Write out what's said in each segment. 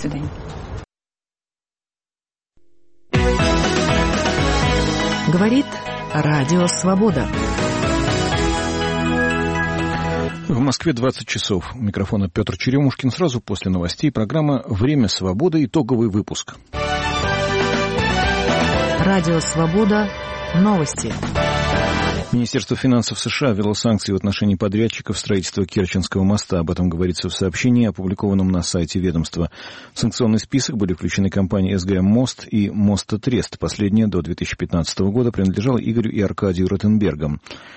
свидания. Говорит Радио Свобода. В Москве 20 часов. У микрофона Петр Черемушкин. Сразу после новостей программа «Время свободы». Итоговый выпуск. Радио Свобода. Новости. Министерство финансов США ввело санкции в отношении подрядчиков строительства Керченского моста. Об этом говорится в сообщении, опубликованном на сайте ведомства. В санкционный список были включены компании СГМ «Мост» и «Мостотрест». Последняя до 2015 года принадлежала Игорю и Аркадию Ротенбергам.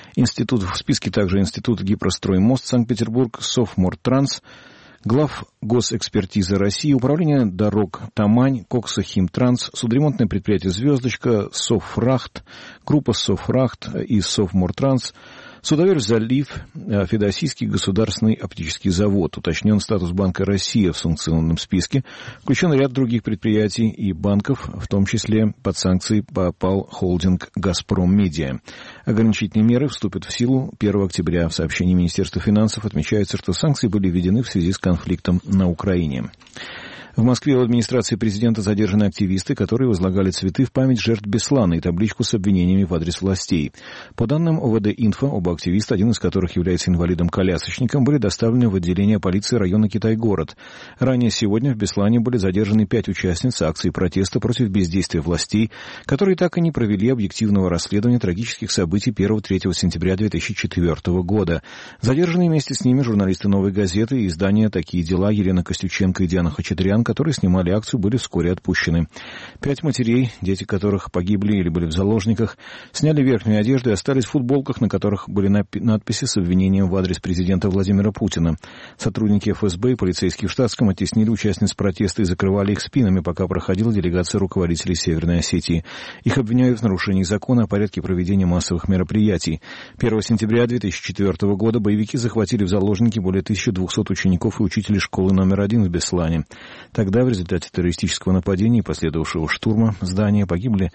В списке также Институт Гипростроймост Санкт-Петербург, Совмортранс, глав госэкспертизы России, Управление дорог Тамань, Коксохимтранс, судоремонтное предприятие «Звездочка», Совфрахт, группа Совфрахт и Совмортранс, Судоверфь «Залив», Феодосийский государственный оптический завод. Уточнен статус Банка «Россия» в санкционном списке. Включен ряд других предприятий и банков, в том числе под санкции попал холдинг «Газпром Медиа». Ограничительные меры вступят в силу 1 октября. В сообщении Министерства финансов отмечается, что санкции были введены в связи с конфликтом на Украине. В Москве у администрации президента задержаны активисты, которые возлагали цветы в память жертв Беслана и табличку с обвинениями в адрес властей. По данным ОВД-Инфо, оба активиста, один из которых является инвалидом-колясочником, были доставлены в отделение полиции района Китай-город. Ранее сегодня в Беслане были задержаны 5 участниц акции протеста против бездействия властей, которые так и не провели объективного расследования трагических событий 1-3 сентября 2004 года. Задержаны вместе с ними журналисты «Новой газеты» и издания «Такие дела» Елена Костюченко и Диана Хачатрян, которые снимали акцию, были вскоре отпущены. 5 матерей, дети которых погибли или были в заложниках, сняли верхнюю одежду и остались в футболках, на которых были надписи с обвинением в адрес президента Владимира Путина. Сотрудники ФСБ и полицейские в штатском оттеснили участниц протеста и закрывали их спинами, пока проходила делегация руководителей Северной Осетии. Их обвиняют в нарушении закона о порядке проведения массовых мероприятий. 1 сентября 2004 года боевики захватили в заложники более 1200 учеников и учителей школы номер 1 в Беслане. Тогда в результате террористического нападения и последовавшего штурма здания погибли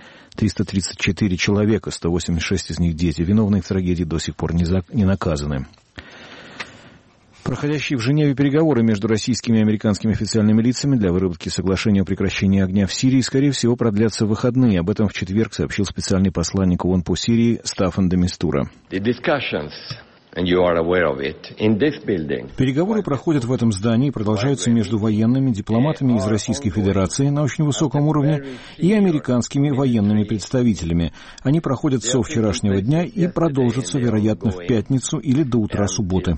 334 человека, 186 из них дети. Виновные в трагедии до сих пор не наказаны. Проходящие в Женеве переговоры между российскими и американскими официальными лицами для выработки соглашения о прекращении огня в Сирии, скорее всего, продлятся в выходные. Об этом в четверг сообщил специальный посланник ООН по Сирии Стаффан де Мистура. Переговоры проходят в этом здании и продолжаются между военными, дипломатами из Российской Федерации на очень высоком уровне и американскими военными представителями. Они проходят со вчерашнего дня и продолжатся, вероятно, в пятницу или до утра субботы.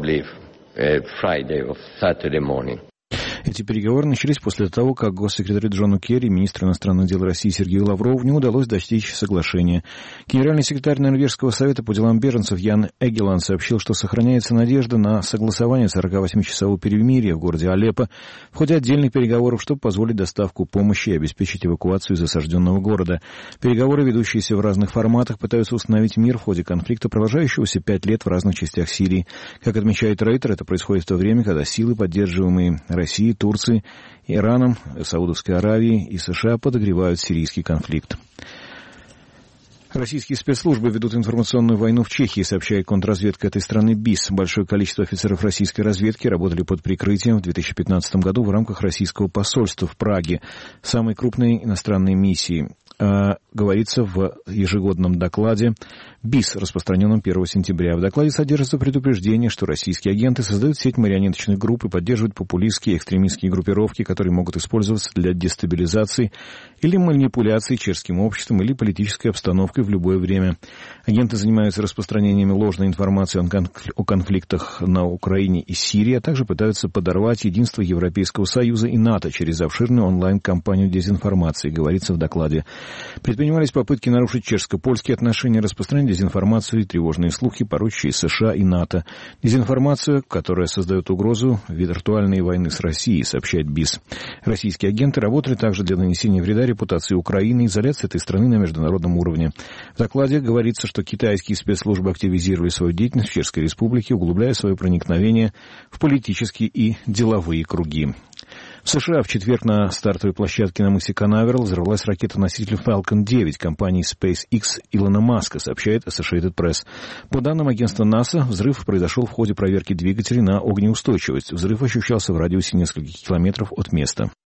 Эти переговоры начались после того, как госсекретарю Джону Керри, министру иностранных дел России Сергею Лаврову не удалось достичь соглашения. Генеральный секретарь Норвежского совета по делам беженцев Ян Эгеланд сообщил, что сохраняется надежда на согласование 48-часового перемирия в городе Алеппо в ходе отдельных переговоров, чтобы позволить доставку помощи и обеспечить эвакуацию из осажденного города. Переговоры, ведущиеся в разных форматах, пытаются установить мир в ходе конфликта, продолжающегося 5 лет в разных частях Сирии. Как отмечает Рейтер, это происходит в то время, когда силы, поддерживаемые Россией, Турцией, Ираном, Саудовской Аравией и США, подогревают сирийский конфликт. Российские спецслужбы ведут информационную войну в Чехии, сообщает контрразведка этой страны БИС. Большое количество офицеров российской разведки работали под прикрытием в 2015 году в рамках российского посольства в Праге, самой крупной иностранной миссии. Говорится в ежегодном докладе БИС, распространенном 1 сентября. В докладе содержится предупреждение, что российские агенты создают сеть марионеточных групп и поддерживают популистские и экстремистские группировки, которые могут использоваться для дестабилизации или манипуляции чешским обществом или политической обстановкой в любое время. Агенты занимаются распространением ложной информации о конфликтах на Украине и Сирии, а также пытаются подорвать единство Европейского Союза и НАТО через обширную онлайн-кампанию дезинформации, говорится в докладе. Предпринимались попытки нарушить чешско-польские отношения, распространять дезинформацию и тревожные слухи, порочащие США и НАТО. Дезинформацию, которая создает угрозу виртуальной войны с Россией, сообщает БИС. Российские агенты работали также для нанесения вреда репутации Украины и изоляции этой страны на международном уровне. В докладе говорится, что китайские спецслужбы активизировали свою деятельность в Чешской Республике, углубляя свое проникновение в политические и деловые круги. В США в четверг на стартовой площадке на мысе Канаверал взорвалась ракета-носитель Falcon 9 компании SpaceX Илона Маска, сообщает Associated Press. По данным агентства НАСА, взрыв произошел в ходе проверки двигателей на огнеустойчивость. Взрыв ощущался в радиусе нескольких километров от места.